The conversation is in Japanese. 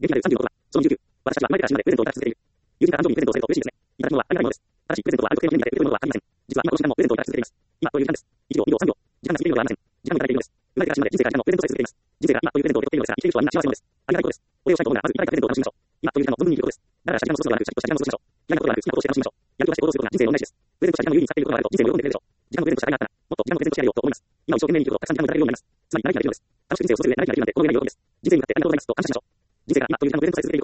元気なる36は、その29。私たちは生まれてから死ぬまでプレゼントをいただき続けている。友人から誕生日にプレゼントをすると嬉しいですね。いただくものはありがたいものです。ただし、プレゼントはある特定の意味で受け取るものはありません。実は今この瞬間もプレゼントをいただき続けています。今という時間です。1秒、2秒、3秒。時間が過ぎるのではありません。時間をいただいているのです。生まれてから死ぬまで人生から時間のプレゼントさえ続けています。人生が今というプレゼントを受け取っているのですが、生きている人はみんな幸せなのです。ありがたいことです。お礼をしたいことがまずいただいたプレゼントを楽しみましょう。今という時間の存分に生きることです。だからした時間の過ごすのではなく、シャキッとした時間の過ごしましょう。嫌なことではなく、好きなことをして楽しみましょう。やる気を出して行動することが人生の恩返しです。プレゼントした時間を有意義に使っていることがあると人生も喜んでくれるでしょう。時間のプレゼントした甲斐があったら、もっと時間のプレゼントしてやるよと思います。今一生懸命に生きるとたくさん時間もいただけるようになります。つまり、慣れているのです。楽しく人生を過ごせる上で慣れているなんて、この上が良いことです。人生に向かってありがとうございますと感謝しましょう。人生が今という時間のプレゼントさえ続けている